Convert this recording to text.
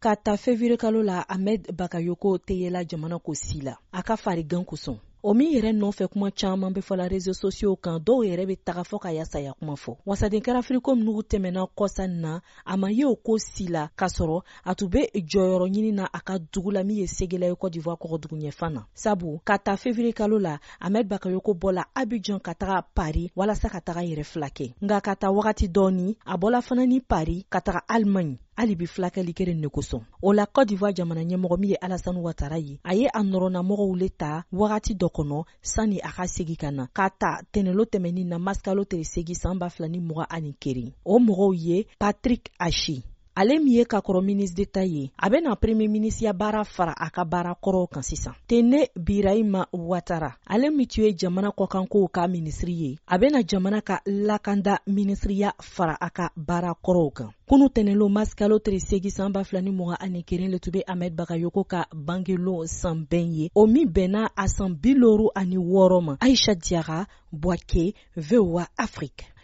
Ka ta février kalo la Ahmed Bakayoko teyela jamana ko sila a ka farigan kosɔn. O min yɛrɛ nɔfɛ kuma caman bɛ fɔla réseaux sociaux kan dɔw yɛrɛ bɛ taga fɔ ka yasaya kuma fɔ. Wasaden karafiriko nugu tɛmɛna kɔsa na a ma ye o ko sila ka sɔrɔ a tun bɛ jɔyɔrɔ ɲini na a ka dugu la min ye Ségélé ye Côte d'Ivoire kɔgɔdugu ɲɛfan na. Sabu ka ta février kalo la Ahmed Bakayoko bɔla Abidjan ka taga Paris walasa ka taga yɛrɛ filakɛ. Nka ka ta wagati dɔɔni a bɔla fana ni Paris ka taga Allemagne. Ali bi filakɛli kelen ne kosɔn. O la Côte d'Ivoire jamana ɲɛmɔgɔ min ye Alassane Ouattara ye a ye a nɔrɔnamɔgɔw le ta wagati dɔ kɔnɔ sani a ka segi ka na. K'a ta tɛnɛlo tɛmɛnin na Maskalo tere segi san 2021. O mɔgɔw ye Patrick Achi. Ale min ye ka kɔrɔ ministre d'État ye a bɛna premier ministre baara fara a ka baara kɔrɔw kan sisan. Tene Birahima Ouattara ale min tun ye jamana kɔkankow ka ministre ye a bɛna jamana ka lakanda ministriya fara a ka baara kɔrɔw kan. Kunu tɛnɛlo Maskalo tere segi san 2021 le tun bɛ Ahmed Bakayoko ka bangelo san bɛn ye o min bɛnna a san 66 ma. Aïcha Diarra, Boaké, VOA Afrique.